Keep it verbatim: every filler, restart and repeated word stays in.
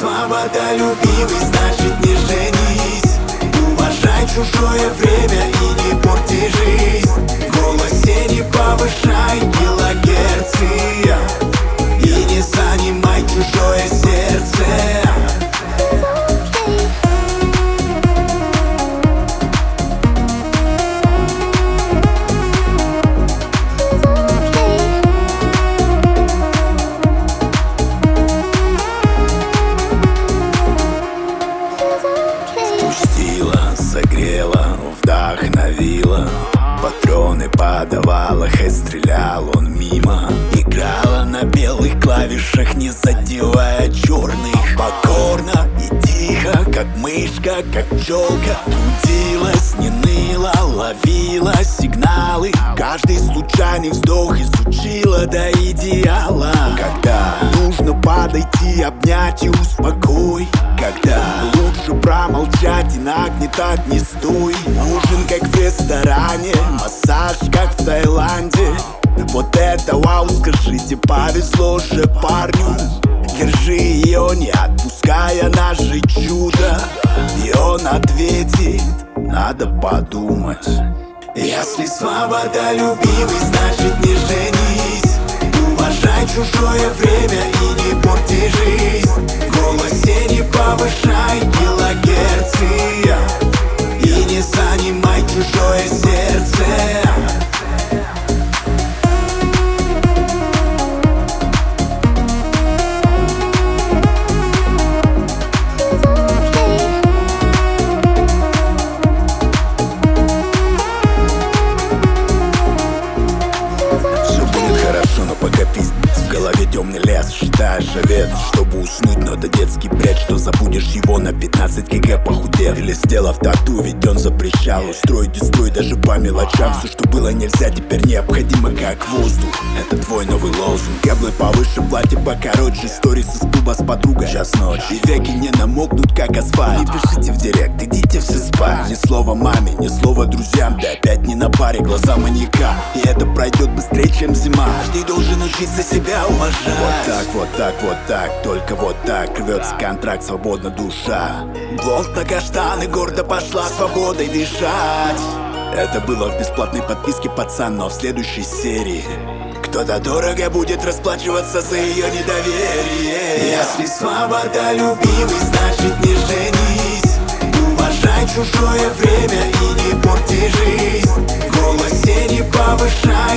свобода, любимый, значит не женись. Уважай чужое время и не порти жизнь. В голосе не повышай килогерцы и не занимай чужое сердце. Согрела, вдохновила, патроны подавала, хоть стрелял он мимо. Играла на белых клавишах, не задевая черных. Покорно и тихо, как мышка, как пчелка. Трудилась, не ныла, ловила сигналы. Каждый случайный вздох изучила до идеала. Когда нужно подойти, обнять и успокой. Когда лучше промолчать и нагнетать не стой. Ужин как в ресторане, массаж как в Таиланде. Вот это вау, скажите, повезло же парню. Держи ее, не отпуская наше чудо. И он ответит, надо подумать. Если свобода, любимый, значит не женись. Уважай чужое время и не порти жизнь. В голосе не повышай килогерцы и не занимай чужое сердце. Пока пиздец, в голове темный лес, считаешь овец, чтобы уснуть, но это детский бред, что забудешь его на пятнадцать килограмм похудев. Или сделав тату, ведь он запрещал устроить и строить даже по мелочам. Все, что было нельзя, теперь необходимо как воздух. Это твой новый лозунг. Каблы повыше, платье покороче, сторис из клуба с подругой. Час ночь, и веки не намокнут, как асфальт. Не пишите в директ, идите все спать. Ни слова маме, ни слова друзьям, да опять не на паре, глаза маньяка. И это пройдет быстрее, чем зима. Каждый должен учиться себя уважать. Вот так, вот так, вот так, только вот так рвется контракт, свободна душа. Блонд на каштаны, гордо пошла свободой дышать. Это было в бесплатной подписке, пацан, но в следующей серии кто-то дорого будет расплачиваться за ее недоверие. Если свобода, любимый, значит не женись. Уважай чужое время и не порти жизнь. В голосе не повышай